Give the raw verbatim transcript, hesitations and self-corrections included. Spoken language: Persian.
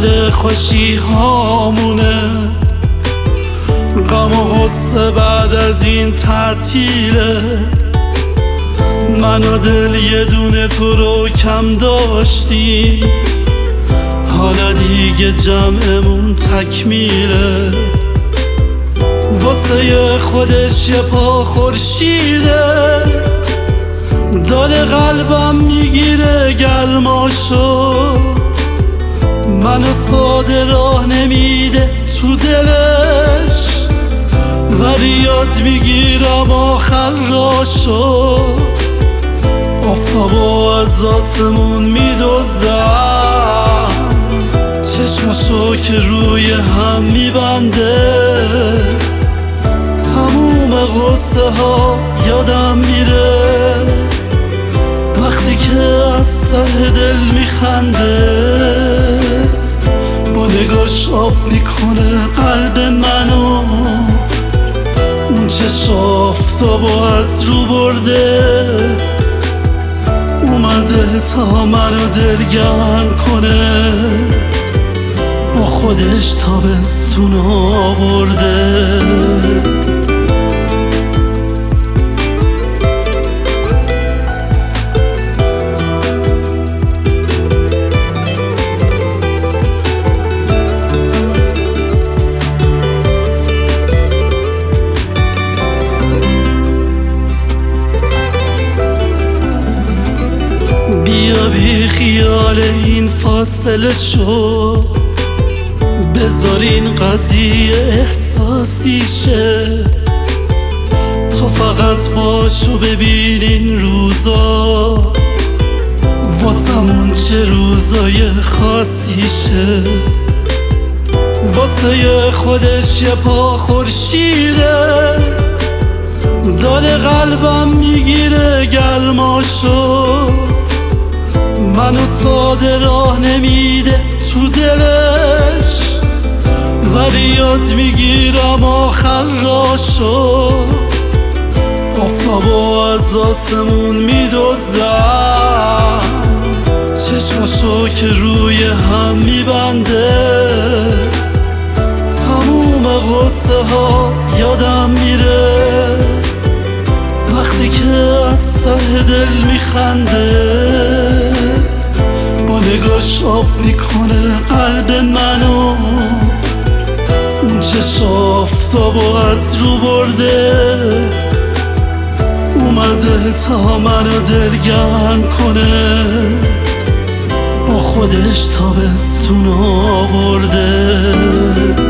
اول خوشی هامونه، غم و غصه بعد از این تعطیله. من و دل یه دونه تو رو کم داشتیم، حالا دیگه جمعمون تکمیله. واسه خودش یه پا خورشیده، دل قلبم میگیره گرماشو. منو ساده راه نمیده تو دلش، ولی یاد میگیرم آخر راشو. آفتابو از آسمون میدزدم، چشماشو که روی هم میبنده. تموم غصه ها یادم میره وقتی که از ته دل میخنده. با نگاش آب میکنه قلب منو، اون چشم آفتابو از رو برده. اومده تا منو دلگرم کنه، با خودش تابستون آورده. بیا بی خیال این فاصله شو، بذار این قضیه احساسی شه. تو فقط باشو ببین این روزا، واسمون چه روزای خاصی شه. واسه خودش یه پا خورشیده، دل قلبم میگیره گرماشو. منو ساده راه نمیده تو دلش، ولی یاد میگیرم آخر راشو. آفتابو از آسمون میدزدم، چشماشو که روی هم میبنده. تموم غصه ها یادم میره وقتی که از ته دل میخنده. با نگاش آب میکنه قلب منو، اون چشم آفتابو از رو برده. اومده تا منو دلگرم کنه، با خودش تابستون آورده.